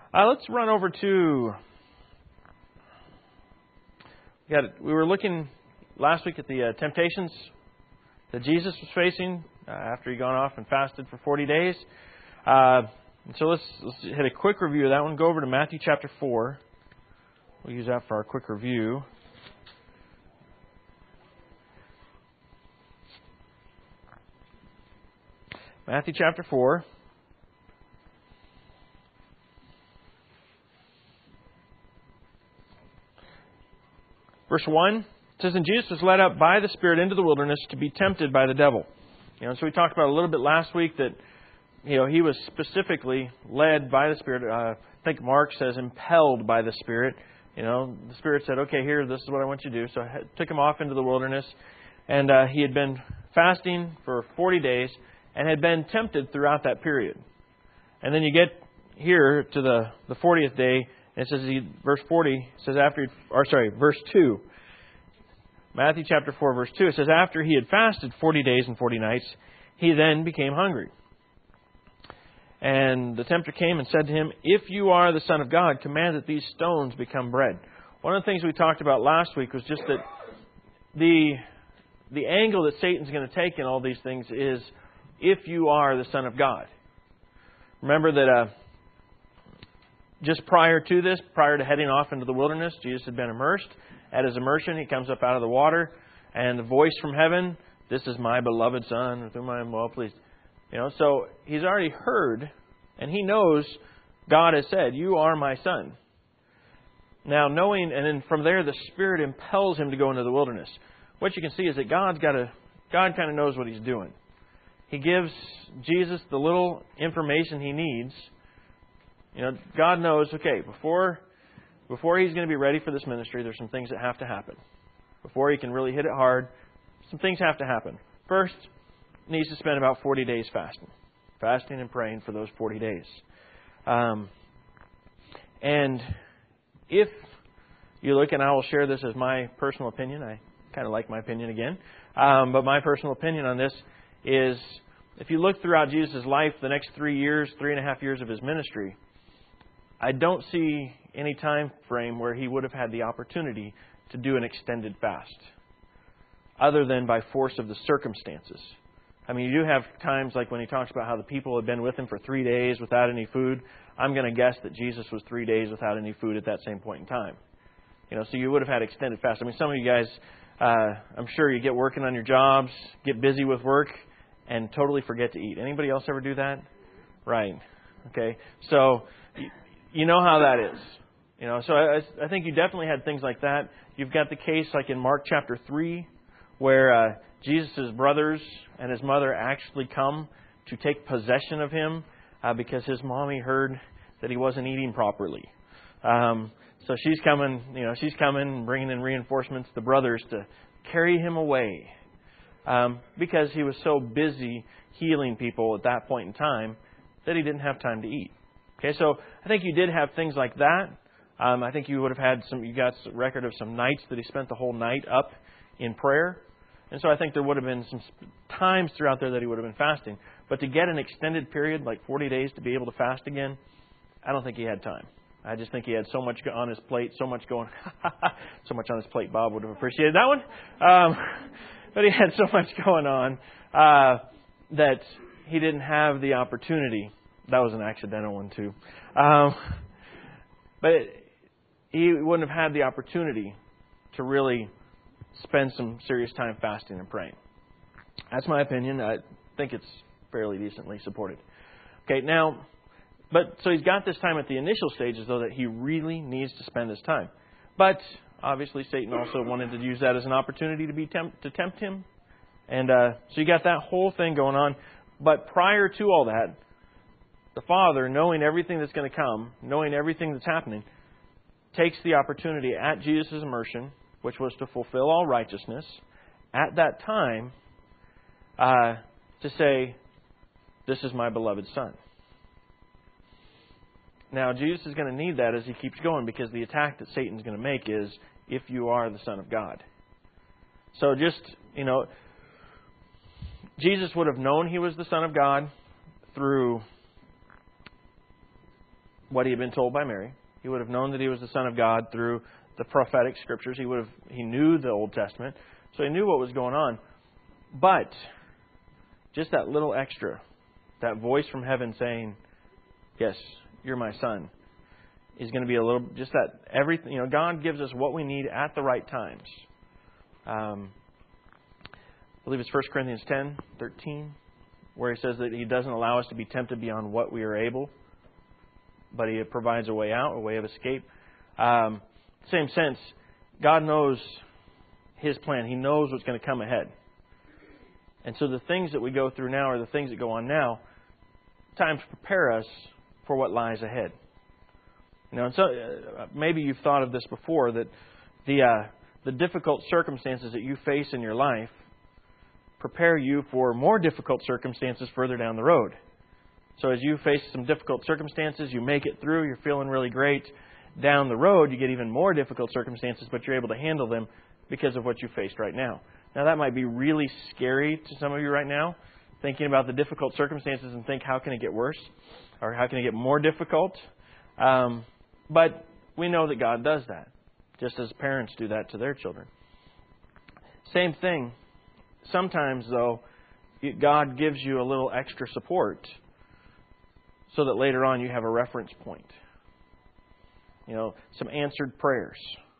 Let's run over to... We were looking last week at the temptations that Jesus was facing after he'd gone off and fasted for 40 days. So let's hit a quick review of that one. Go over to Matthew chapter 4. We'll use that for our quick review. Matthew chapter 4. Verse 1, it says, "And Jesus was led up by the Spirit into the wilderness to be tempted by the devil." So we talked about a little bit last week that he was specifically led by the Spirit. I think Mark says impelled by the Spirit. The Spirit said, "Okay, here, this is what I want you to do." So I took him off into the wilderness, and he had been fasting for 40 days and had been tempted throughout that period. And then you get here to the 40th day. It says, verse 40 says verse 2. Matthew chapter 4, verse 2. It says, "After he had fasted 40 days and 40 nights, he then became hungry. And the tempter came and said to him, 'If you are the Son of God, command that these stones become bread.'" One of the things we talked about last week was just that the angle that Satan's going to take in all these things is, if you are the Son of God. Remember that just prior to this, prior to heading off into the wilderness, Jesus had been immersed. At his immersion, he comes up out of the water, and the voice from heaven, "This is my beloved Son, with whom I am well pleased." So he's already heard, and he knows God has said, "You are my Son." Now, knowing, and then from there, the Spirit impels him to go into the wilderness. What you can see is that God kind of knows what He's doing. He gives Jesus the little information he needs. God knows, okay, before he's going to be ready for this ministry, there's some things that have to happen. Before he can really hit it hard, some things have to happen. First, he needs to spend about 40 days fasting and praying for those 40 days. And if you look, and I will share this as my personal opinion, I kind of like my opinion again, but my personal opinion on this is, if you look throughout Jesus' life, the next 3.5 years of His ministry, I don't see any time frame where He would have had the opportunity to do an extended fast, other than by force of the circumstances. I mean, you do have times like when He talks about how the people had been with Him for 3 days without any food. I'm going to guess that Jesus was 3 days without any food at that same point in time. So you would have had extended fast. I mean, some of you guys, I'm sure you get working on your jobs, get busy with work, and totally forget to eat. Anybody else ever do that? Right. Okay. So you know how that is. So I think you definitely had things like that. You've got the case like in Mark chapter 3, where Jesus' brothers and His mother actually come to take possession of Him because His mommy heard that He wasn't eating properly. So she's coming, bringing in reinforcements, the brothers, to carry Him away because He was so busy healing people at that point in time that He didn't have time to eat. Okay, so I think you did have things like that. I think you would have had you got a record of some nights that He spent the whole night up in prayer. And so I think there would have been some times throughout there that He would have been fasting. But to get an extended period, like 40 days, to be able to fast again, I don't think He had time. I just think He had so much on His plate, so much on His plate. Bob would have appreciated that one. But He had so much going on that He didn't have the opportunity. That was an accidental one too. But He wouldn't have had the opportunity to really spend some serious time fasting and praying. That's my opinion. I think it's fairly decently supported. Okay, now, so He's got this time at the initial stages, though, that He really needs to spend this time. But obviously, Satan also wanted to use that as an opportunity to tempt Him. And so you got that whole thing going on. But prior to all that, the Father, knowing everything that's going to come, knowing everything that's happening, takes the opportunity at Jesus' immersion, which was to fulfill all righteousness, at that time, to say, "This is my beloved Son." Now, Jesus is going to need that as He keeps going, because the attack that Satan's going to make is, "If you are the Son of God." So just, Jesus would have known He was the Son of God through what he had been told by Mary. He would have known that he was the Son of God through the prophetic scriptures. He knew the Old Testament, so he knew what was going on. But just that little extra, that voice from heaven saying, "Yes, you're my son," is going to be a little, just that everything. God gives us what we need at the right times. I believe it's 1 Corinthians 10:13, where he says that He doesn't allow us to be tempted beyond what we are able, but He provides a way out, a way of escape. Same sense, God knows His plan. He knows what's going to come ahead. And so the things that we go through now, or the things that go on now, times prepare us for what lies ahead. And so maybe you've thought of this before, that the difficult circumstances that you face in your life prepare you for more difficult circumstances further down the road. So as you face some difficult circumstances, you make it through, you're feeling really great. Down the road, you get even more difficult circumstances, but you're able to handle them because of what you faced right now. Now, that might be really scary to some of you right now, thinking about the difficult circumstances and think, how can it get worse? Or how can it get more difficult? But we know that God does that, just as parents do that to their children. Same thing. Sometimes, though, God gives you a little extra support so that later on you have a reference point. Some answered prayers.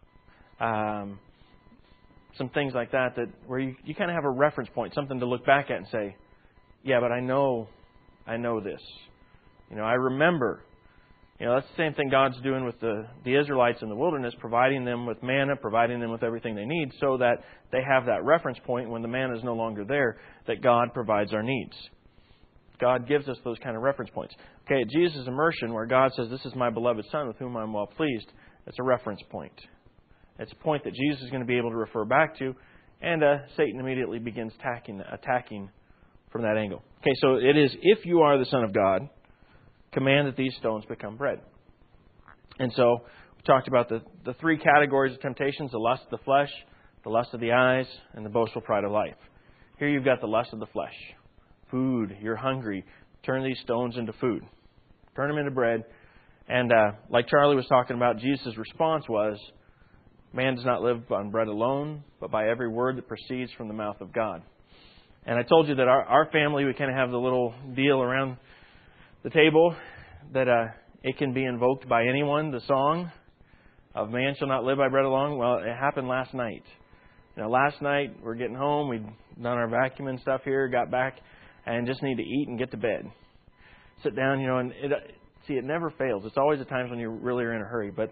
Some things like that where you kind of have a reference point, something to look back at and say, yeah, but I know this. I remember. That's the same thing God's doing with the Israelites in the wilderness, providing them with manna, providing them with everything they need so that they have that reference point when the manna is no longer there, that God provides our needs. God gives us those kind of reference points. Okay, at Jesus' immersion, where God says, "This is my beloved Son with whom I'm well pleased," it's a reference point. It's a point that Jesus is going to be able to refer back to, and Satan immediately begins attacking from that angle. Okay, so it is, if you are the Son of God, command that these stones become bread. And so we talked about the three categories of temptations: the lust of the flesh, the lust of the eyes, and the boastful pride of life. Here you've got the lust of the flesh. Food, you're hungry. Turn these stones into food. Turn them into bread. And like Charlie was talking about, Jesus' response was, man does not live on bread alone, but by every word that proceeds from the mouth of God. And I told you that our family, we kind of have the little deal around the table that it can be invoked by anyone, the song of man shall not live by bread alone. Well, it happened last night. Last night we're getting home. We'd done our vacuuming and stuff here, got back, and just need to eat and get to bed. Sit down, and it never fails. It's always the times when you really are in a hurry. But,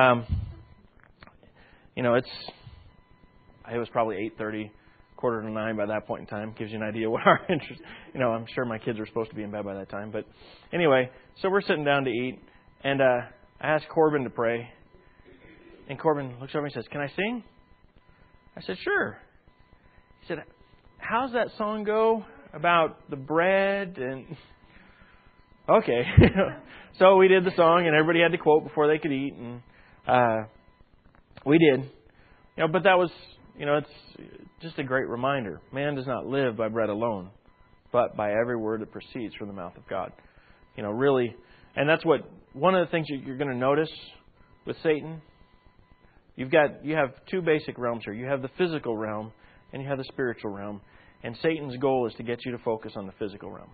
it was probably 8:30, 8:45 by that point in time. Gives you an idea what our interest. I'm sure my kids were supposed to be in bed by that time. But anyway, so we're sitting down to eat, and I asked Corbin to pray. And Corbin looks over and says, "Can I sing?" I said, "Sure." He said, "How's that song go about the bread?" And okay. So we did the song, and everybody had to quote before they could eat, and we did. But that was, it's just a great reminder. Man does not live by bread alone, but by every word that proceeds from the mouth of God. Really, and that's one of the things you're going to notice with Satan. You have two basic realms here. You have the physical realm and you have the spiritual realm. And Satan's goal is to get you to focus on the physical realm.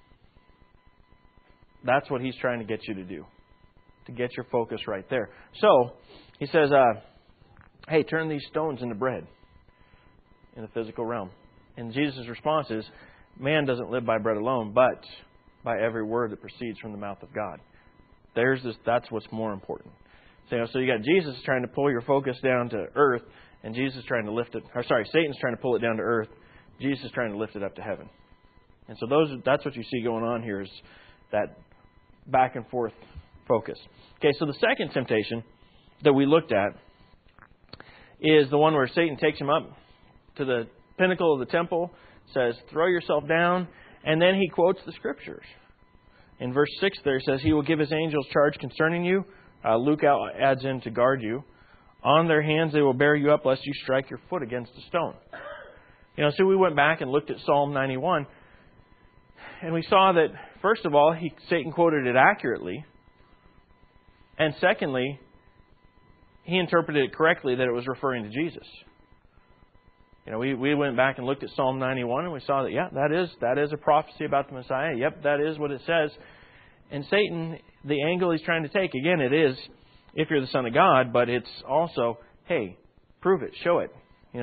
That's what he's trying to get you to do, to get your focus right there. So he says, hey, turn these stones into bread in the physical realm. And Jesus' response is, man doesn't live by bread alone, but by every word that proceeds from the mouth of God. That's what's more important. So you got Jesus trying to pull your focus down to earth, and Satan's trying to pull it down to earth. Jesus is trying to lift it up to heaven. And so that's what you see going on here, is that back and forth focus. Okay, so the second temptation that we looked at is the one where Satan takes him up to the pinnacle of the temple, says, throw yourself down, and then he quotes the Scriptures. In verse 6 there, he says, he will give his angels charge concerning you. Luke adds in to guard you. On their hands they will bear you up, lest you strike your foot against a stone. So we went back and looked at Psalm 91, and we saw that, first of all, Satan quoted it accurately, And secondly, he interpreted it correctly that it was referring to Jesus. We went back and looked at Psalm 91 and we saw that, that is a prophecy about the Messiah. Yep, that is what it says. And Satan, the angle he's trying to take, again, it is, if you're the Son of God, but it's also, hey, prove it, show it.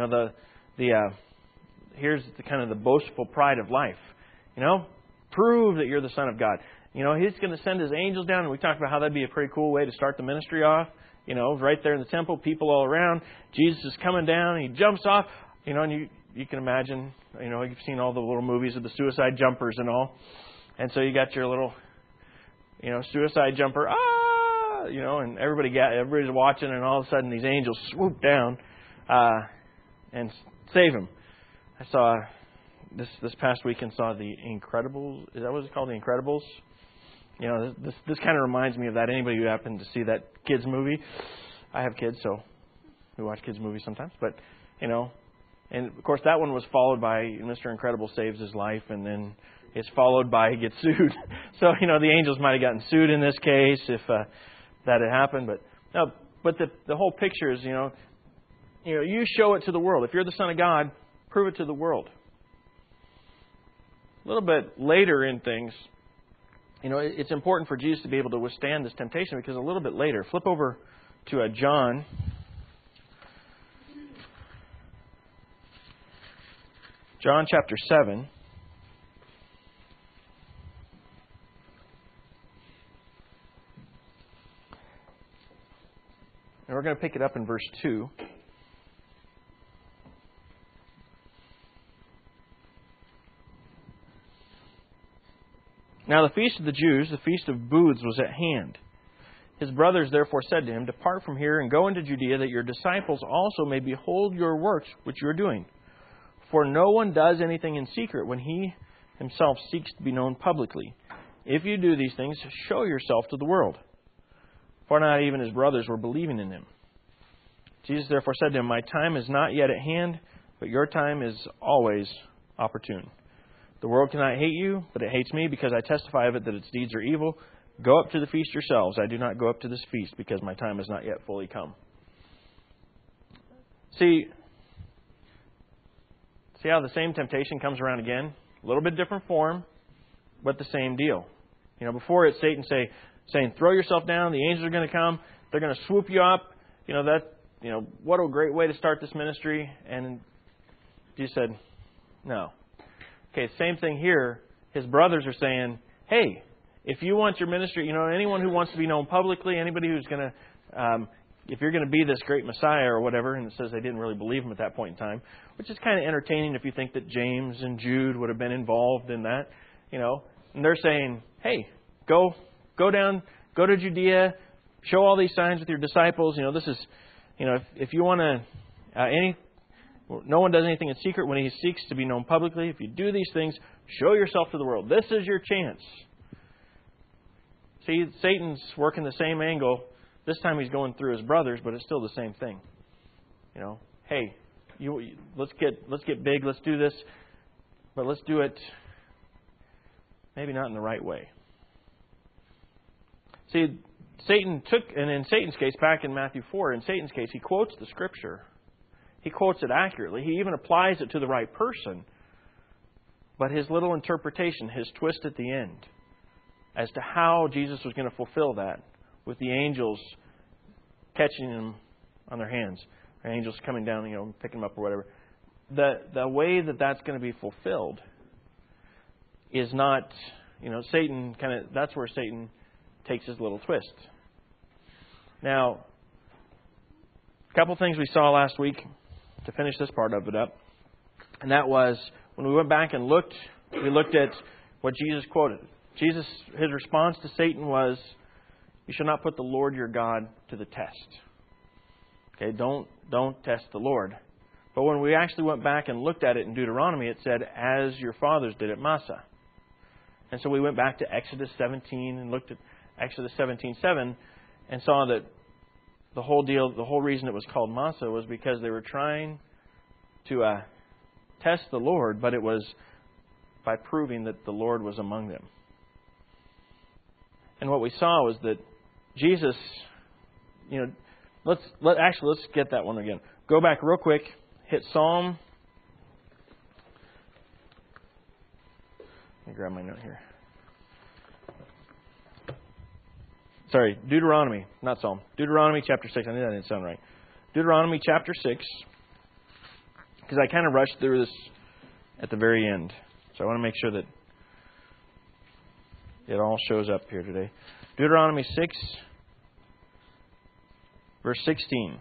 Here's the kind of the boastful pride of life. Prove that you're the Son of God. He's going to send His angels down, and we talked about how that'd be a pretty cool way to start the ministry off. Right there in the temple, people all around. Jesus is coming down, and He jumps off. And you can imagine, you've seen all the little movies of the suicide jumpers and all. And so you got your little, suicide jumper, and everybody's watching, and all of a sudden these angels swoop down and save him. I saw this past weekend The Incredibles. Is that what it's called, The Incredibles? This kind of reminds me of that. Anybody who happened to see that kids movie? I have kids, so we watch kids movies sometimes. But and of course that one was followed by Mr. Incredible saves his life, and then it's followed by he gets sued. So the angels might have gotten sued in this case if that had happened. But the whole picture is you show it to the world. If you're the Son of God, prove it to the world. A little bit later in things, it's important for Jesus to be able to withstand this temptation, because a little bit later, flip over to John. John chapter 7. And we're going to pick it up in verse 2. Now the feast of the Jews, the feast of booths, was at hand. His brothers therefore said to him, Depart from here and go into Judea, that your disciples also may behold your works which you are doing. For no one does anything in secret when he himself seeks to be known publicly. If you do these things, show yourself to the world. For not even his brothers were believing in him. Jesus therefore said to him, My time is not yet at hand, but your time is always opportune. The world cannot hate you, but it hates me, because I testify of it that its deeds are evil. Go up to the feast yourselves. I do not go up to this feast, because my time has not yet fully come. See how the same temptation comes around again? A little bit different form, but the same deal. Before it's Satan saying, throw yourself down, the angels are going to come, they're going to swoop you up. What a great way to start this ministry. And Jesus said, no. Okay, same thing here. His brothers are saying, hey, if you want your ministry, anyone who wants to be known publicly, anybody who's going to, if you're going to be this great Messiah or whatever, and it says they didn't really believe him at that point in time, which is kind of entertaining if you think that James and Jude would have been involved in that, and they're saying, hey, go down, go to Judea, show all these signs with your disciples. This is, if you want to, no one does anything in secret when he seeks to be known publicly. If you do these things, show yourself to the world. This is your chance. See, Satan's working the same angle. This time he's going through his brothers, but it's still the same thing. Hey, let's get big, let's do this, but let's do it maybe not in the right way. See, Satan took, and in Satan's case, back in Matthew 4, in Satan's case, he quotes the Scripture. He quotes it accurately. He even applies it to the right person. But his little interpretation, his twist at the end, as to how Jesus was going to fulfill that, with the angels catching him on their hands, or angels coming down, picking him up or whatever. The way that that's going to be fulfilled is not, Satan that's where Satan takes his little twist. Now, a couple things we saw last week to finish this part of it up, and that was when we went back and looked at what Jesus quoted. His response to Satan was, you shall not put the Lord your God to the test. Okay, don't test the Lord. But when we actually went back and looked at it in Deuteronomy, it said, as your fathers did at Massah. And so we went back to Exodus 17 and looked at Exodus 17:7 and saw that the whole reason it was called Massah was because they were trying to test the Lord, but it was by proving that the Lord was among them. And what we saw was that Jesus, let's get that one again. Go back real quick. Hit Psalm. Let me grab my note here. Sorry, Deuteronomy, not Psalm. Deuteronomy chapter 6. I knew that didn't sound right. Deuteronomy chapter 6. Because I kind of rushed through this at the very end. So I want to make sure that it all shows up here today. Deuteronomy 6, verse 16.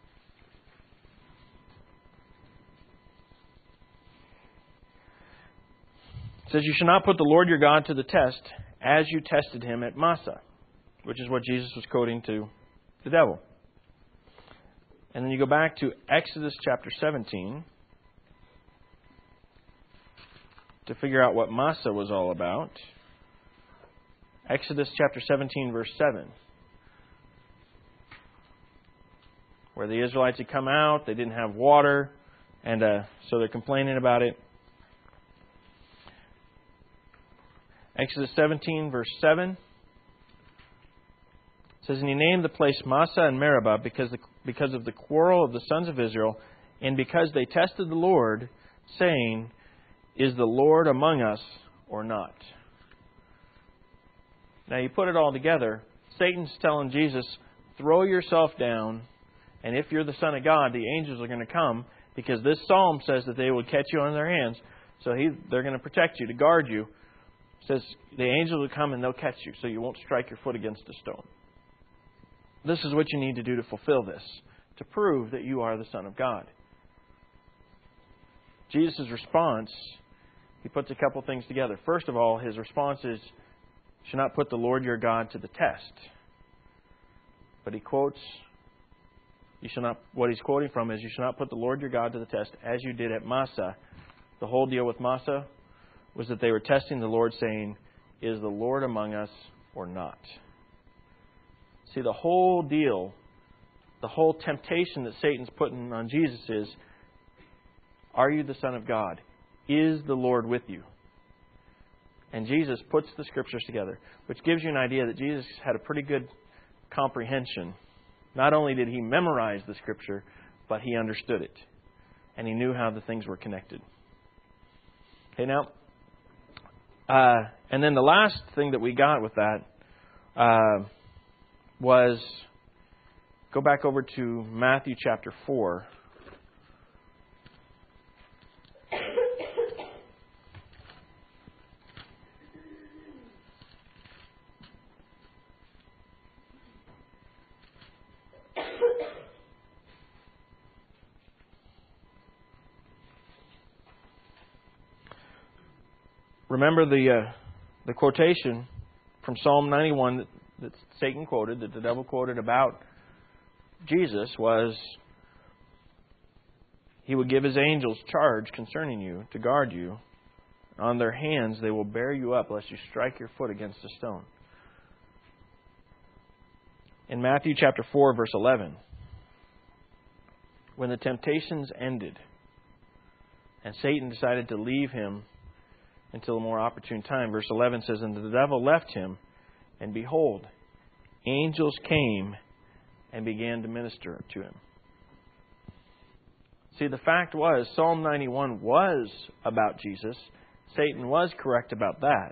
It says, "You shall not put the Lord your God to the test as you tested him at Massah," which is what Jesus was quoting to the devil. And then you go back to Exodus chapter 17 to figure out what Massah was all about. Exodus chapter 17, verse 7. Where the Israelites had come out, they didn't have water, and so they're complaining about it. Exodus 17, verse 7. It says, "And he named the place Massah and Meribah because of the quarrel of the sons of Israel, and because they tested the Lord, saying, 'Is the Lord among us or not?'" Now you put it all together. Satan's telling Jesus, throw yourself down, and if you're the Son of God, the angels are going to come, because this psalm says that they would catch you on their hands. So they're going to protect you, to guard you. It says the angels will come and they'll catch you, so you won't strike your foot against a stone. This is what you need to do to fulfill this, to prove that you are the Son of God. Jesus' response, he puts a couple things together. First of all, his response is, "You should not put the Lord your God to the test." But he quotes, what he's quoting from is, "You should not put the Lord your God to the test as you did at Massah." The whole deal with Massah was that they were testing the Lord, saying, "Is the Lord among us or not?" See, the whole deal, the whole temptation that Satan's putting on Jesus is, are you the Son of God? Is the Lord with you? And Jesus puts the Scriptures together, which gives you an idea that Jesus had a pretty good comprehension. Not only did he memorize the Scripture, but he understood it. And he knew how the things were connected. Okay, now, and then the last thing that we got with that was, go back over to Matthew chapter 4. Remember the quotation from Psalm 91 that Satan quoted, that the devil quoted about Jesus, was, "He would give his angels charge concerning you to guard you. On their hands they will bear you up, lest you strike your foot against a stone." In Matthew chapter 4, verse 11, when the temptations ended and Satan decided to leave him until a more opportune time, verse 11 says, "And the devil left him, and behold, angels came and began to minister to him." See, the fact was, Psalm 91 was about Jesus. Satan was correct about that.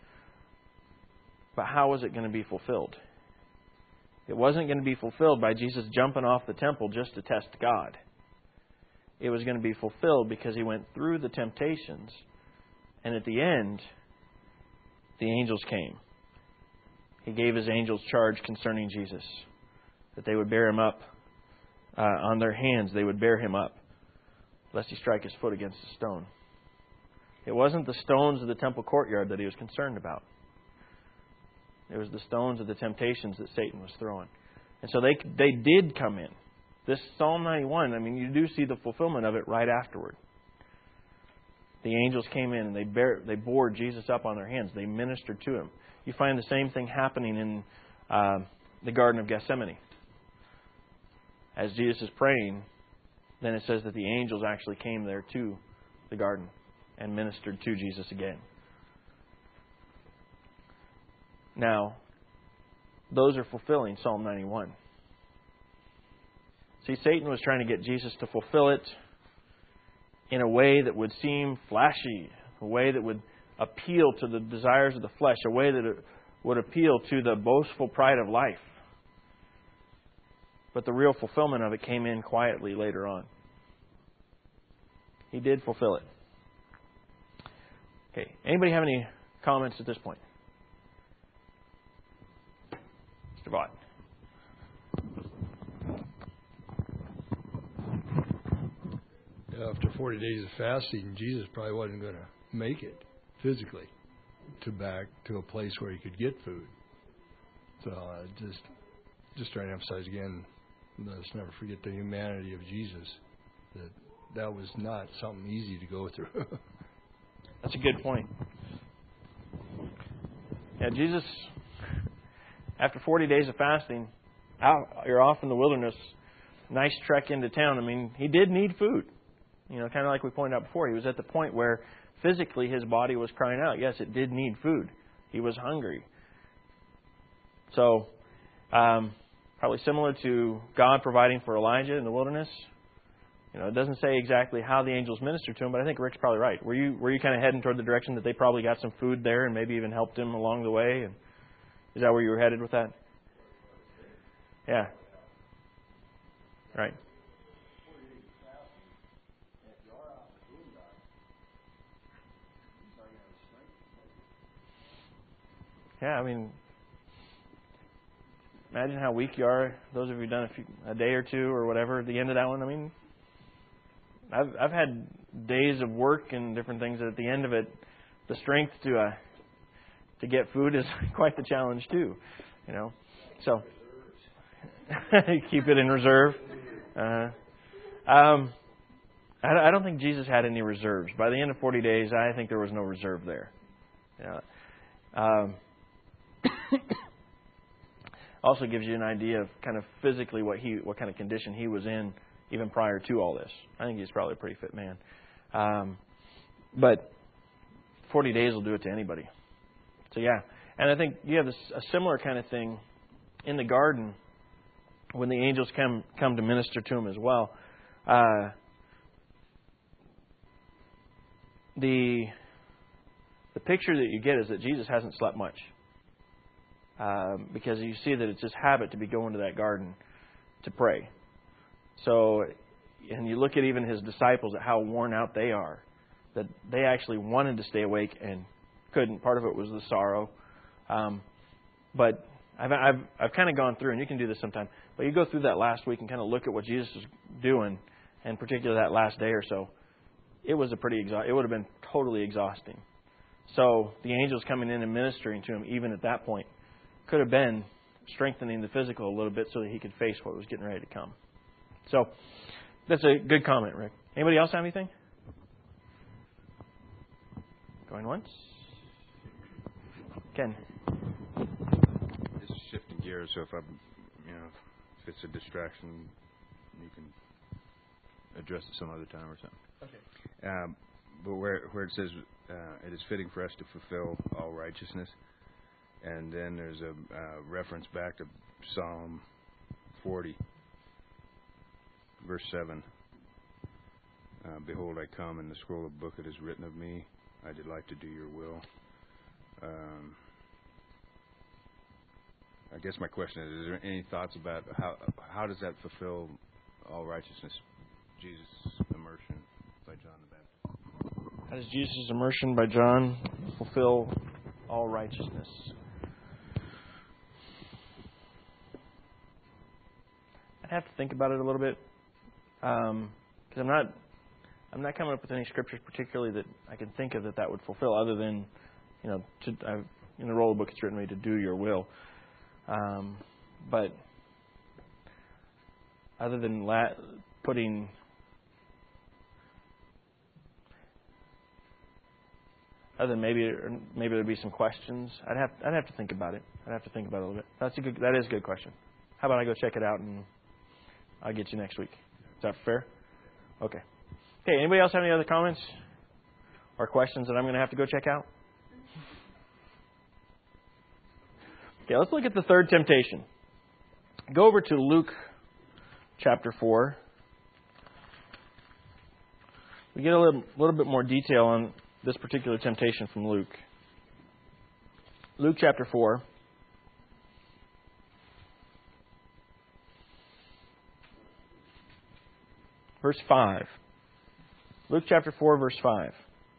But how was it going to be fulfilled? It wasn't going to be fulfilled by Jesus jumping off the temple just to test God. It was going to be fulfilled because he went through the temptations. And at the end, the angels came. He gave his angels charge concerning Jesus, that they would bear him up on their hands. They would bear him up, lest he strike his foot against a stone. It wasn't the stones of the temple courtyard that he was concerned about. It was the stones of the temptations that Satan was throwing. And so they did come in. This Psalm 91, you do see the fulfillment of it right afterward. The angels came in and they bore Jesus up on their hands. They ministered to him. You find the same thing happening in the Garden of Gethsemane. As Jesus is praying, then it says that the angels actually came there to the garden and ministered to Jesus again. Now, those are fulfilling Psalm 91. See, Satan was trying to get Jesus to fulfill it in a way that would seem flashy, a way that would appeal to the desires of the flesh, a way that would appeal to the boastful pride of life. But the real fulfillment of it came in quietly later on. He did fulfill it. Okay, anybody have any comments at this point? Mr. Vaught. After 40 days of fasting, Jesus probably wasn't going to make it physically back to a place where he could get food. So just trying to emphasize again, let's never forget the humanity of Jesus. That was not something easy to go through. That's a good point. Yeah, Jesus, after 40 days of fasting, you're off in the wilderness, nice trek into town. I mean, he did need food. Kind of like we pointed out before, he was at the point where physically his body was crying out. Yes, it did need food. He was hungry. So, probably similar to God providing for Elijah in the wilderness. It doesn't say exactly how the angels ministered to him, but I think Rick's probably right. Were you kind of heading toward the direction that they probably got some food there and maybe even helped him along the way? And is that where you were headed with that? Yeah. Right. Yeah, I mean, imagine how weak you are. Those of you who've done a day or two or whatever at the end of that one. I mean, I've had days of work and different things that at the end of it, the strength to get food is quite the challenge too. So keep it in reserve. I don't think Jesus had any reserves. By the end of 40 days, I think there was no reserve there. Also gives you an idea of kind of physically what kind of condition he was in even prior to all this. I think he's probably a pretty fit man. But 40 days will do it to anybody. So yeah, and I think you have a similar kind of thing in the garden when the angels come to minister to him as well. The picture that you get is that Jesus hasn't slept much. Because you see that it's his habit to be going to that garden to pray. So, and you look at even his disciples, at how worn out they are, that they actually wanted to stay awake and couldn't. Part of it was the sorrow. But I've kind of gone through, and you can do this sometime, but you go through that last week and kind of look at what Jesus is doing, and particularly that last day or so. It was it would have been totally exhausting. So the angels coming in and ministering to him, even at that point, could have been strengthening the physical a little bit so that he could face what was getting ready to come. So that's a good comment, Rick. Anybody else have anything? Going once? Ken. This is shifting gears, so if if it's a distraction, you can address it some other time or something. Okay. But where it says it is fitting for us to fulfill all righteousness. And then there's a reference back to Psalm 40, verse 7. Behold, I come, in the scroll of the book it is written of me. I delight to do your will. I guess my question is there any thoughts about how does that fulfill all righteousness? Jesus' immersion by John the Baptist. How does Jesus' immersion by John fulfill all righteousness? I'd have to think about it a little bit, because I'm not coming up with any scriptures particularly that I can think of that would fulfill, other than in the roll of the book it's written me to do your will. But other than putting other than maybe there'd be some questions. I'd have to think about it. I'd have to think about it a little bit. That is a good question. How about I go check it out and I'll get you next week. Is that fair? Okay. Okay, anybody else have any other comments or questions that I'm going to have to go check out? Okay, let's look at the third temptation. Go over to Luke chapter 4. We get a little bit more detail on this particular temptation from Luke. Luke chapter 4. Verse 5. Luke chapter 4, verse 5.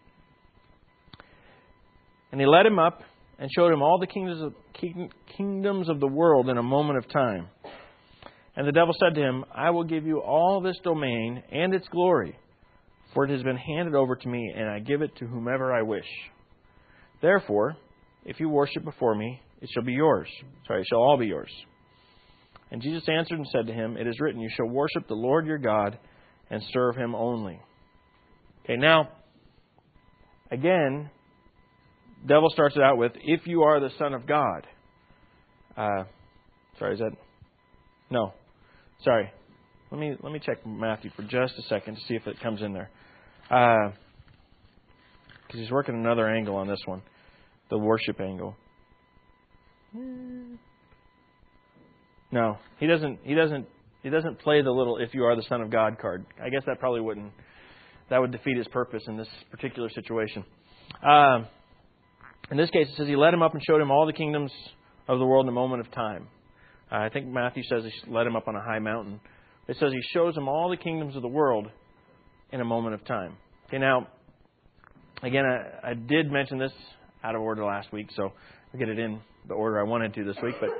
And he led him up and showed him all the kingdoms of the world in a moment of time. And the devil said to him, I will give you all this domain and its glory, for it has been handed over to me, and I give it to whomever I wish. Therefore, if you worship before me, it shall be yours. It shall all be yours. And Jesus answered and said to him, It is written, You shall worship the Lord your God and serve Him only. Okay, now, again, devil starts it out with, if you are the Son of God. No. Sorry. Let me check Matthew for just a second to see if it comes in there. Because he's working another angle on this one. The worship angle. No, he doesn't play the little if you are the Son of God card. I guess that probably wouldn't. That would defeat his purpose in this particular situation. In this case, it says he led him up and showed him all the kingdoms of the world in a moment of time. I think Matthew says he led him up on a high mountain. It says he shows him all the kingdoms of the world in a moment of time. Okay, now, again, I did mention this out of order last week, so I'll get it in the order I wanted to this week. But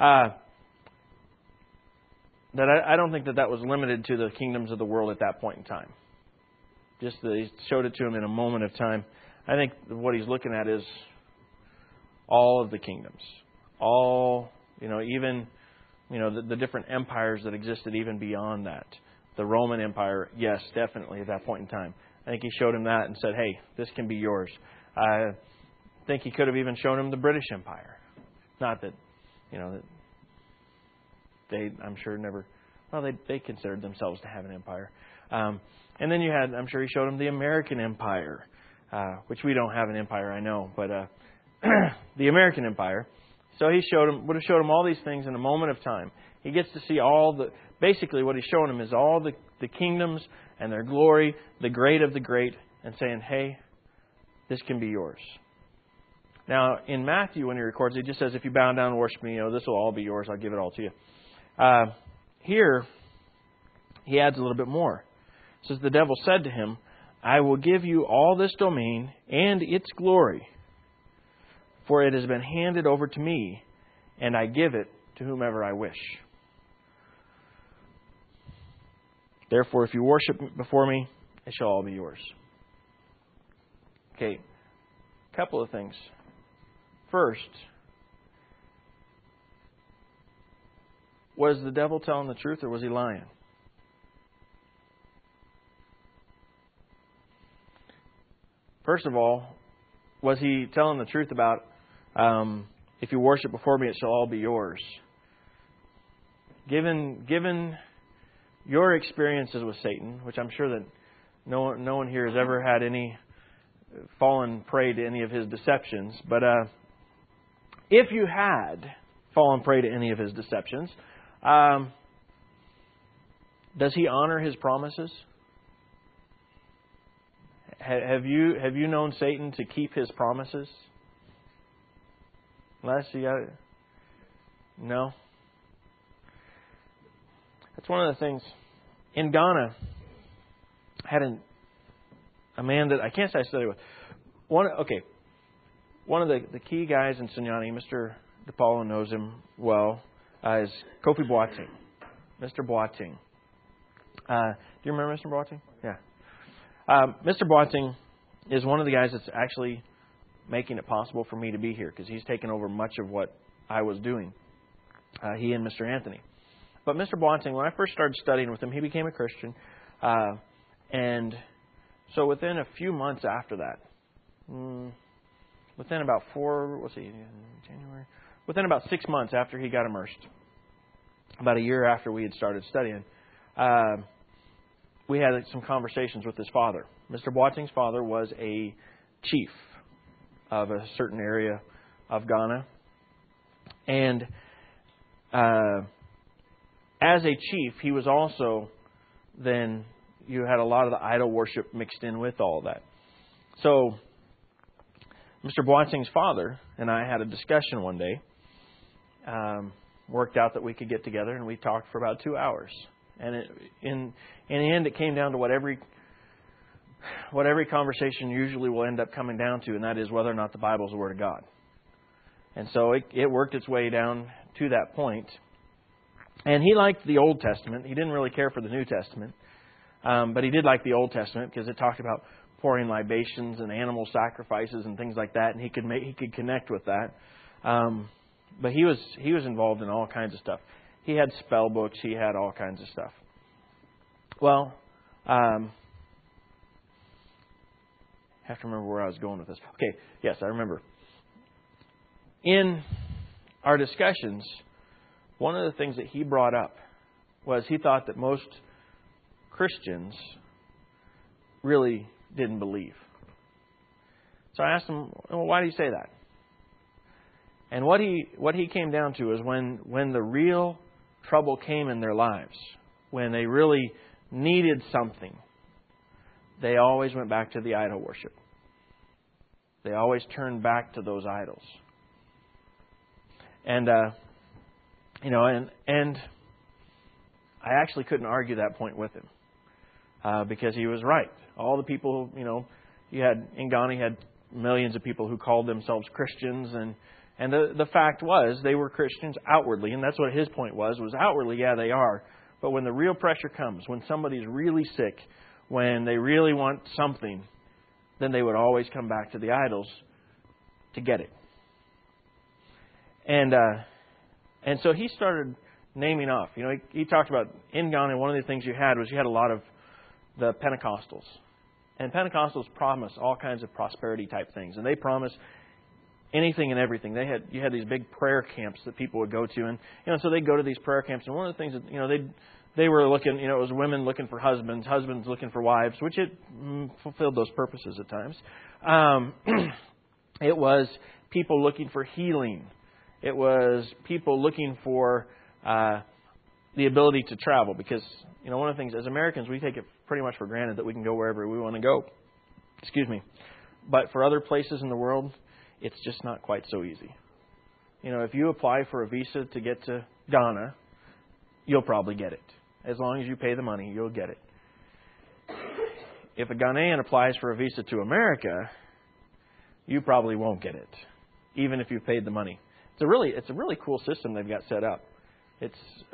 that I don't think that was limited to the kingdoms of the world at that point in time. Just that he showed it to him in a moment of time. I think what he's looking at is all of the kingdoms. All, even, the different empires that existed even beyond that. The Roman Empire, yes, definitely at that point in time. I think he showed him that and said, hey, this can be yours. I think he could have even shown him the British Empire. Not that, that they, I'm sure, never, well, they considered themselves to have an empire. And then I'm sure he showed him the American Empire, which we don't have an empire, I know, but the American Empire. So he would have showed him all these things in a moment of time. He gets to see basically what he's showing him is all the kingdoms and their glory, the great of the great, and saying, hey, this can be yours. Now, in Matthew, when he records, he just says, if you bow down and worship me, this will all be yours. I'll give it all to you. Here, he adds a little bit more. It says, the devil said to him, I will give you all this domain and its glory, for it has been handed over to me, and I give it to whomever I wish. Therefore, if you worship before me, it shall all be yours. Okay, a couple of things. First, was the devil telling the truth or was he lying? First of all, was he telling the truth about if you worship before me, it shall all be yours? Given your experiences with Satan, which I'm sure that no one here has ever had any fallen prey to any of his deceptions, but if you had fallen prey to any of his deceptions, does he honor his promises? Have you known Satan to keep his promises? No. That's one of the things. In Ghana, I had a man that I can't say I studied with. One of the key guys in Sunyani, Mr. DePaulo knows him well, is Kofi Boateng. Mr. Boateng. Do you remember Mr. Boateng? Yeah. Mr. Boateng is one of the guys that's actually making it possible for me to be here because he's taken over much of what I was doing. He and Mr. Anthony. But Mr. Boateng, when I first started studying with him, he became a Christian. And so within a few months after that, within about January? Within about 6 months after he got immersed, about a year after we had started studying, we had some conversations with his father. Mr. Boateng's father was a chief of a certain area of Ghana. And as a chief, he was also then, you had a lot of the idol worship mixed in with all that. So Mr. Boatsing's father and I had a discussion one day. Worked out that we could get together, and we talked for about 2 hours. And in the end, it came down to what every conversation usually will end up coming down to, and that is whether or not the Bible is the Word of God. And so it worked its way down to that point. And he liked the Old Testament. He didn't really care for the New Testament. But he did like the Old Testament because it talked about pouring libations and animal sacrifices and things like that, and he could connect with that. But he was involved in all kinds of stuff. He had spell books. He had all kinds of stuff. Well, I have to remember where I was going with this. Okay, yes, I remember. In our discussions, one of the things that he brought up was he thought that most Christians really didn't believe. So I asked him, well, why do you say that? And what he came down to is when the real trouble came in their lives, when they really needed something, they always went back to the idol worship. They always turned back to those idols. And and I actually couldn't argue that point with him because he was right. All the people, you had in Ghana, you had millions of people who called themselves Christians, and the fact was they were Christians outwardly, and that's what his point was outwardly, yeah, they are. But when the real pressure comes, when somebody's really sick, when they really want something, then they would always come back to the idols to get it. And so he started naming off. He talked about in Ghana, one of the things you had a lot of the Pentecostals. And Pentecostals promise all kinds of prosperity type things. And they promise anything and everything. You had these big prayer camps that people would go to. And so they'd go to these prayer camps. And one of the things that, they were looking, it was women looking for husbands looking for wives, which it fulfilled those purposes at times. It was people looking for healing. It was people looking for the ability to travel, because one of the things as Americans, we take it pretty much for granted that we can go wherever we want to go. Excuse me. But for other places in the world, it's just not quite so easy. If you apply for a visa to get to Ghana, you'll probably get it. As long as you pay the money, you'll get it. If a Ghanaian applies for a visa to America, you probably won't get it, even if you've paid the money. It's a really cool system they've got set up. It's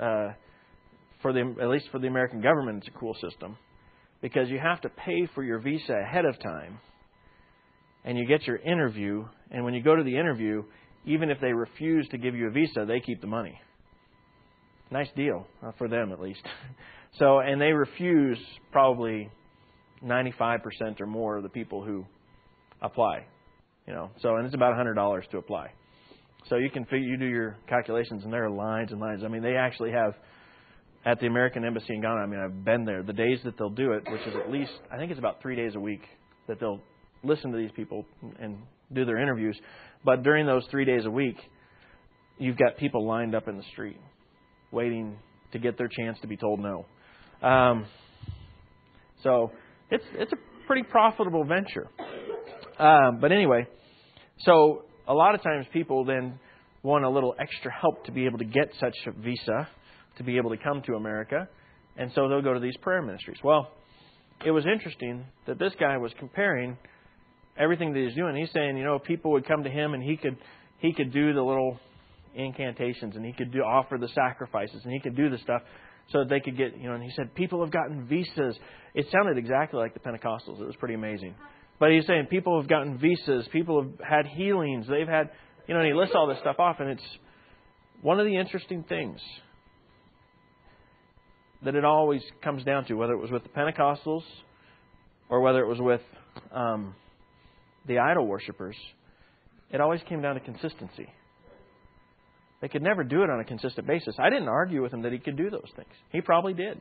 at least for the American government, it's a cool system because you have to pay for your visa ahead of time, and you get your interview. And when you go to the interview, even if they refuse to give you a visa, they keep the money. Nice deal for them, at least. So, and they refuse probably 95% or more of the people who apply. So, and it's about $100 to apply. So you do your calculations, and there are lines and lines. I mean, they actually have at the American Embassy in Ghana. I mean, I've been there. The days that they'll do it, which is at least, I think it's about 3 days a week that they'll listen to these people and do their interviews. But during those 3 days a week, you've got people lined up in the street waiting to get their chance to be told no. So it's a pretty profitable venture. But anyway, so a lot of times people then want a little extra help to be able to get such a visa, to be able to come to America. And so they'll go to these prayer ministries. Well, it was interesting that this guy was comparing everything that he's doing. He's saying, people would come to him and he could do the little incantations, and he could offer the sacrifices, and he could do the stuff so that they could get, and he said, people have gotten visas. It sounded exactly like the Pentecostals. It was pretty amazing. But he's saying people have gotten visas, people have had healings, they've had, and he lists all this stuff off, and it's one of the interesting things that it always comes down to, whether it was with the Pentecostals or whether it was with the idol worshippers, it always came down to consistency. They could never do it on a consistent basis. I didn't argue with him that he could do those things. He probably did.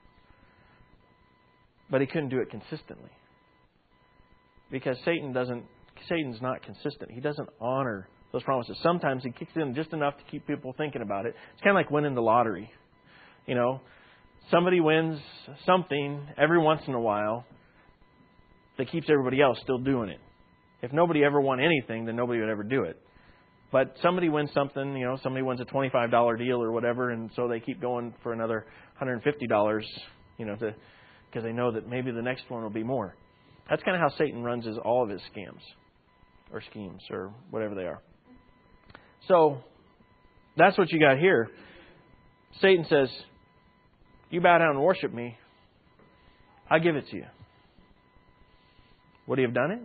But he couldn't do it consistently. Because Satan's not consistent. He doesn't honor those promises. Sometimes He kicks in just enough to keep people thinking about it. It's kind of like winning the lottery. You know, somebody wins something every once in a while that keeps everybody else still doing it. If nobody ever won anything, then nobody would ever do it. But somebody wins something, you know, somebody wins a $25 deal or whatever, and so they keep going for another $150, you know, because they know that maybe the next one will be more. That's kind of how Satan runs all of his scams or schemes or whatever they are. So that's what you got here. Satan says, you bow down and worship me, I give it to you. Would he have done it?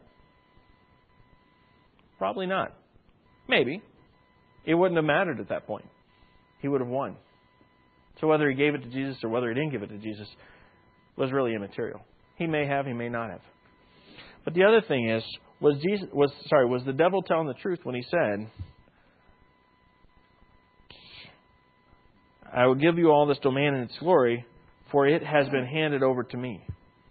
Probably not. Maybe. It wouldn't have mattered at that point. He would have won. So whether he gave it to Jesus or whether he didn't give it to Jesus was really immaterial. He may have, he may not have. But the other thing is, was the devil telling the truth when he said, I will give you all this domain and its glory, for it has been handed over to me.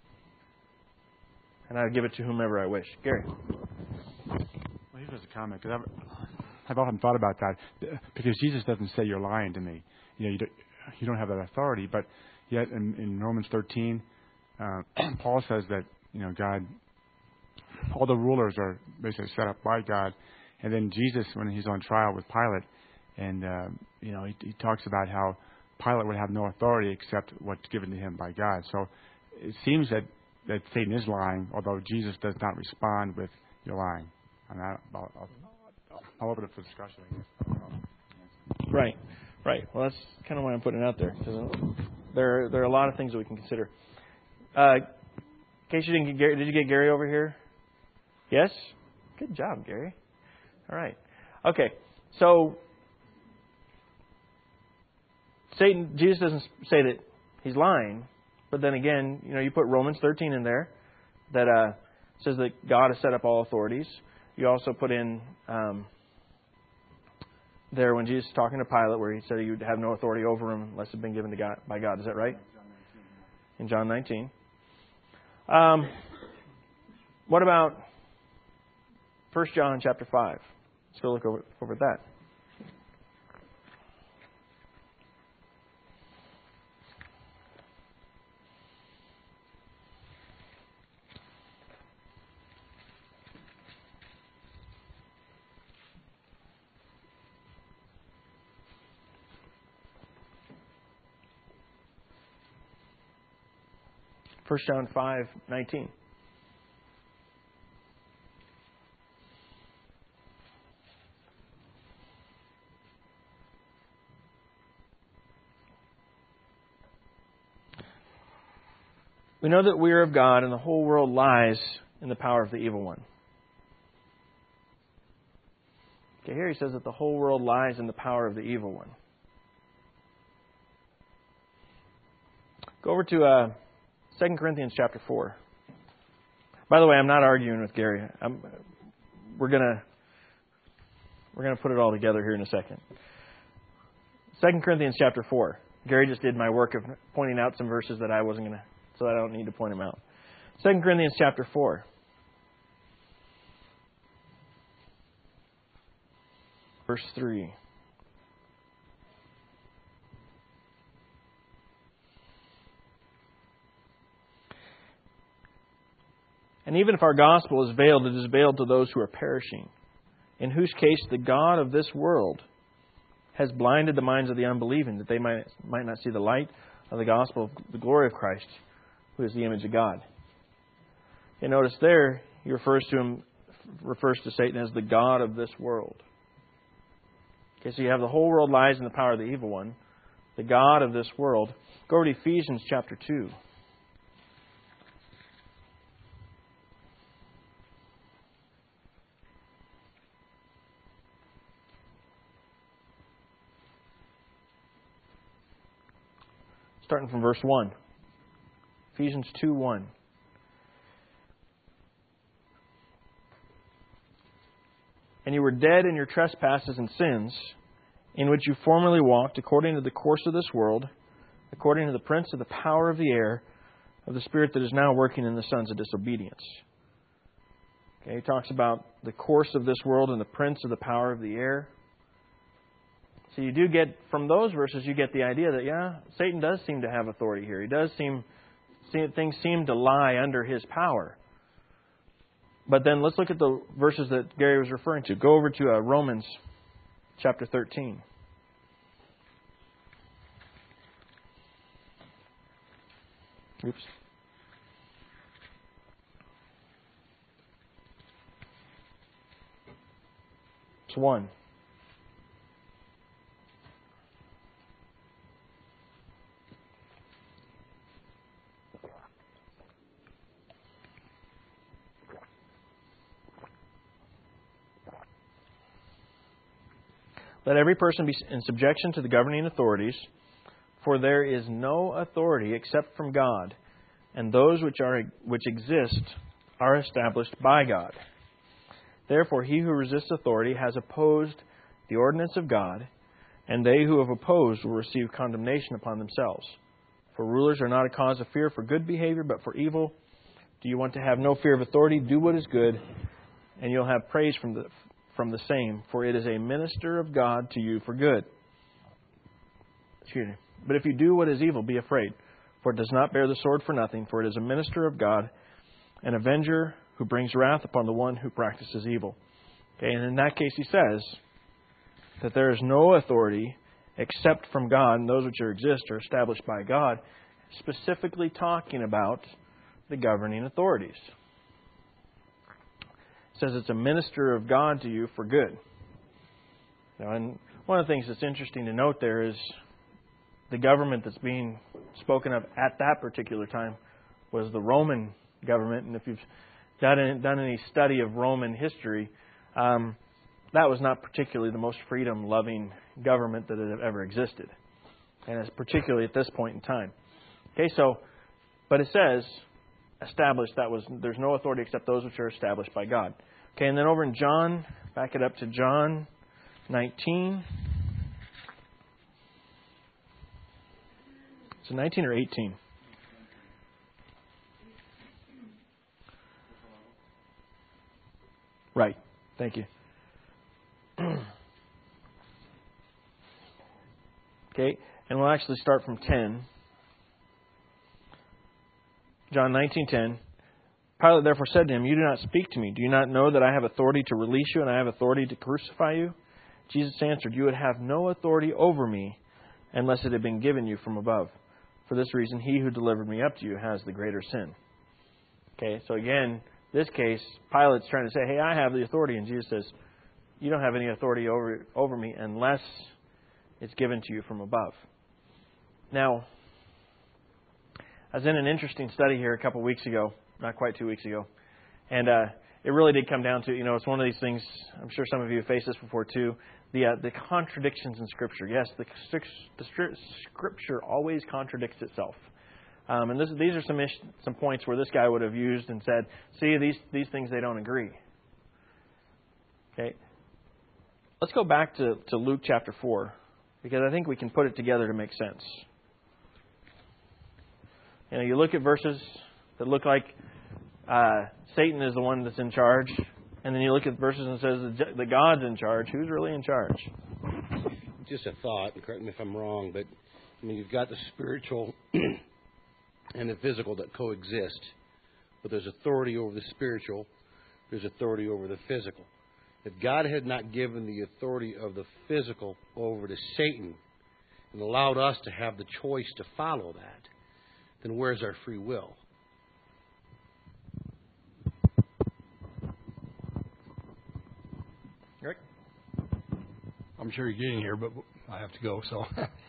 And I'll give it to whomever I wish. Gary. Well, here's just a comment, because I've often thought about that, because Jesus doesn't say you're lying to me. You know, you don't have that authority, but yet in Romans 13, Paul says that, you know, God, all the rulers are basically set up by God, and then Jesus, when he's on trial with Pilate, and you know, he talks about how Pilate would have no authority except what's given to him by God. So it seems that Satan is lying, although Jesus does not respond with "you're lying." And I'll open it for discussion, I guess. Right. Well, that's kind of why I'm putting it out there, because there are a lot of things that we can consider. In case you didn't get Gary, did you get Gary over here? Yes? Good job, Gary. All right. Okay. So Jesus doesn't say that he's lying, but then again, you know, you put Romans 13 in there that says that God has set up all authorities. You also put in there when Jesus was talking to Pilate, where he said he would have no authority over him unless it had been given to God by God. Is that right? In John 19. What about 1 John chapter 5? Let's go look over at that. First John 5:19. We know that we are of God, and the whole world lies in the power of the evil one. Okay, here he says that the whole world lies in the power of the evil one. Go over to 2 Corinthians chapter 4. By the way, I'm not arguing with Gary. We're gonna put it all together here in a second. 2 Corinthians chapter 4. Gary just did my work of pointing out some verses that I wasn't gonna, so I don't need to point them out. 2 Corinthians chapter 4. Verse 3. And even if our gospel is veiled, it is veiled to those who are perishing, in whose case the God of this world has blinded the minds of the unbelieving, that they might not see the light of the gospel of the glory of Christ, who is the image of God. And notice there, he refers to Satan as the God of this world. Okay, so you have the whole world lies in the power of the evil one, the God of this world. Go over to Ephesians chapter 2. Starting from verse 1. Ephesians 2:1. And you were dead in your trespasses and sins, in which you formerly walked according to the course of this world, according to the prince of the power of the air, of the spirit that is now working in the sons of disobedience, Okay, he talks about the course of this world and the prince of the power of the air. So you do get, from those verses, you get the idea that, yeah, Satan does seem to have authority here. Things seem to lie under his power. But then let's look at the verses that Gary was referring to. Go over to Romans chapter 13. Oops. It's 1. Let every person be in subjection to the governing authorities, for there is no authority except from God, and those which exist are established by God. Therefore, he who resists authority has opposed the ordinance of God, and they who have opposed will receive condemnation upon themselves. For rulers are not a cause of fear for good behavior, but for evil. Do you want to have no fear of authority? Do what is good, and you'll have praise from the same, for it is a minister of God to you for good. Excuse me. But if you do what is evil, be afraid, for it does not bear the sword for nothing, for it is a minister of God, an avenger who brings wrath upon the one who practices evil. Okay, and in that case he says that there is no authority except from God, and those which exist are established by God, specifically talking about the governing authorities. It says it's a minister of God to you for good. Now, and one of the things that's interesting to note there is the government that's being spoken of at that particular time was the Roman government. And if you've done any study of Roman history, that was not particularly the most freedom-loving government that had ever existed. And it's particularly at this point in time. Okay, so, but it says, established, there's no authority except those which are established by God. Okay, and then over in John, back it up to John 19. So 19 or 18? Right. Thank you. Okay, and we'll actually start from 10. John 19:10. Pilate therefore said to him, "You do not speak to me. Do you not know that I have authority to release you and I have authority to crucify you?" Jesus answered, "You would have no authority over me unless it had been given you from above. For this reason, he who delivered me up to you has the greater sin." Okay, so again, this case, Pilate's trying to say, hey, I have the authority. And Jesus says, you don't have any authority over me unless it's given to you from above. Now, I was in an interesting study here a couple weeks ago, not quite 2 weeks ago. And it really did come down to, it's one of these things, I'm sure some of you have faced this before too, the contradictions in Scripture. Yes, the Scripture always contradicts itself. And these are some points where this guy would have used and said, see, these things, they don't agree. Okay. Let's go back to Luke chapter 4, because I think we can put it together to make sense. You look at verses that look like Satan is the one that's in charge, and then you look at verses and it says that God's in charge. Who's really in charge? Just a thought, and correct me if I'm wrong, but you've got the spiritual and the physical that coexist. But there's authority over the spiritual. There's authority over the physical. If God had not given the authority of the physical over to Satan and allowed us to have the choice to follow that, then where's our free will? Rick? I'm sure you're getting here, but I have to go. So,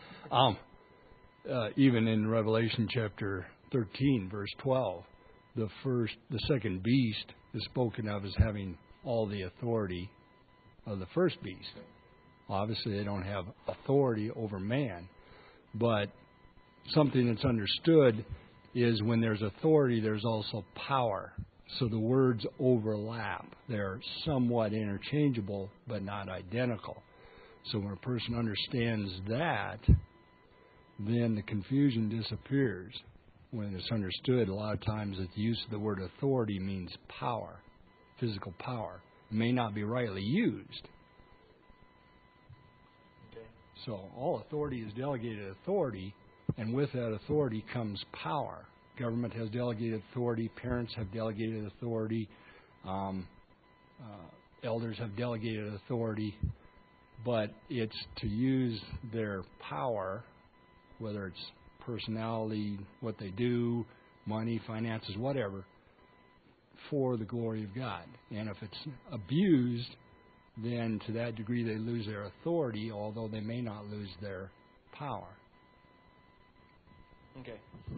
even in Revelation chapter 13, verse 12, the second beast is spoken of as having all the authority of the first beast. Obviously, they don't have authority over man, but something that's understood is when there's authority, there's also power. So the words overlap. They're somewhat interchangeable, but not identical. So when a person understands that, then the confusion disappears. When it's understood, a lot of times that the use of the word authority means power. physical power. It may not be rightly used. Okay. So all authority is delegated authority, and with that authority comes power. Government has delegated authority. Parents have delegated authority. Elders have delegated authority. But it's to use their power, whether it's personality, what they do, money, finances, whatever, for the glory of God. And if it's abused, then to that degree they lose their authority, although they may not lose their power. Okay.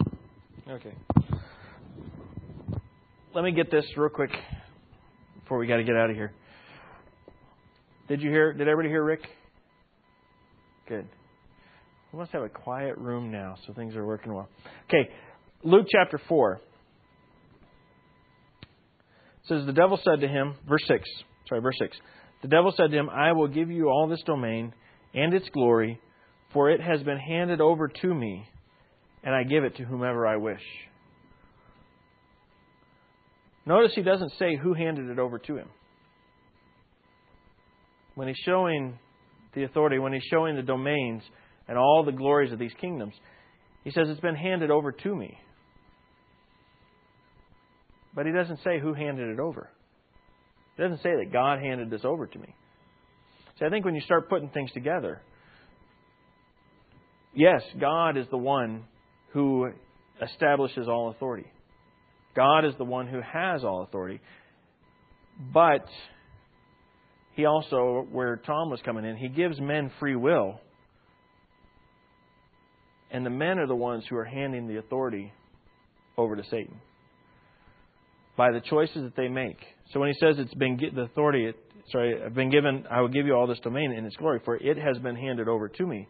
Let me get this real quick before we got to get out of here. Did everybody hear Rick? Good. We must have a quiet room now, so things are working well. Okay, Luke chapter 4. It says, the devil said to him, verse 6. The devil said to him, I will give you all this domain and its glory, for it has been handed over to me, and I give it to whomever I wish. Notice he doesn't say who handed it over to him. When he's showing the authority, when he's showing the domains and all the glories of these kingdoms, he says it's been handed over to me. But he doesn't say who handed it over. He doesn't say that God handed this over to me. See, I think when you start putting things together, yes, God is the one who establishes all authority. God is the one who has all authority. But He also, where Tom was coming in, He gives men free will. And the men are the ones who are handing the authority over to Satan by the choices that they make. So when He says it's been the authority, I've been given, I will give you all this domain in its glory, for it has been handed over to me.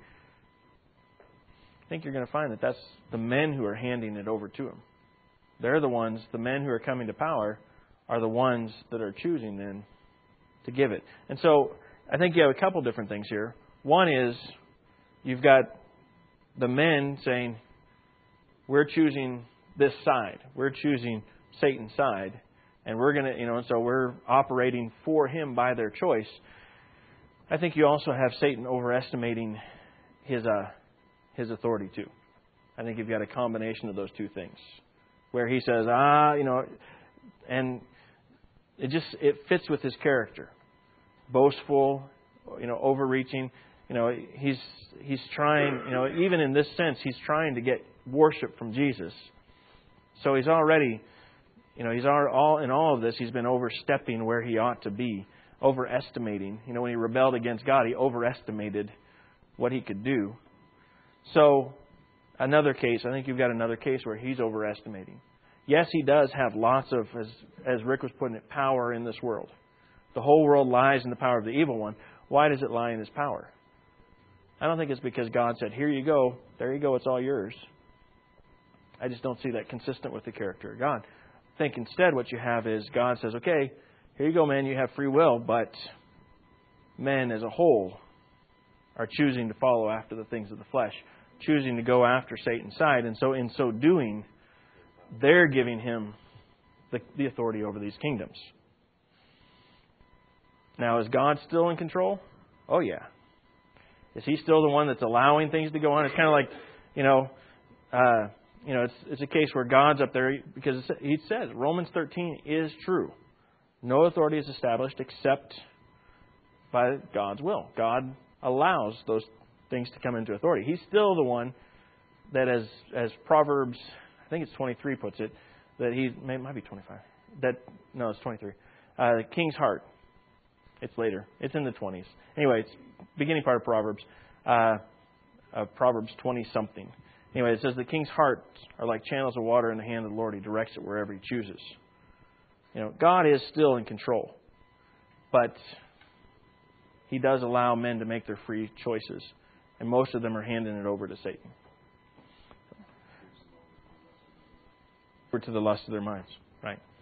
I think you're going to find that that's the men who are handing it over to Him. They're the ones, the men who are coming to power are the ones that are choosing then to give it. And so I think you have a couple different things here. One is you've got the men saying, we're choosing this side. We're choosing Satan's side. And we're going to, and so we're operating for him by their choice. I think you also have Satan overestimating his authority too. I think you've got a combination of those two things. Where he says, and it fits with his character. Boastful, overreaching. He's trying, even in this sense, he's trying to get worship from Jesus. So he's already, in all of this, he's been overstepping where he ought to be, overestimating. When he rebelled against God, he overestimated what he could do. So another case, I think you've got another case where he's overestimating. Yes, he does have lots of, as Rick was putting it, power in this world. The whole world lies in the power of the evil one. Why does it lie in his power? I don't think it's because God said, here you go, there you go, it's all yours. I just don't see that consistent with the character of God. I think instead what you have is God says, okay, here you go, man, you have free will, but men as a whole are choosing to follow after the things of the flesh, choosing to go after Satan's side. And so in so doing, they're giving him the authority over these kingdoms. Now, is God still in control? Oh, yeah. Is He still the one that's allowing things to go on? It's kind of like, it's a case where God's up there because He says Romans 13 is true. No authority is established except by God's will. God allows those things to come into authority. He's still the one that, as Proverbs, I think it's 23 puts it, that it might be 25. It's 23. The king's heart. It's later. It's in the 20s. Anyway, it's beginning part of Proverbs. Proverbs 20-something. Anyway, it says the king's hearts are like channels of water in the hand of the Lord. He directs it wherever He chooses. God is still in control. But He does allow men to make their free choices. And most of them are handing it over to Satan. Or to the lust of their minds. Right.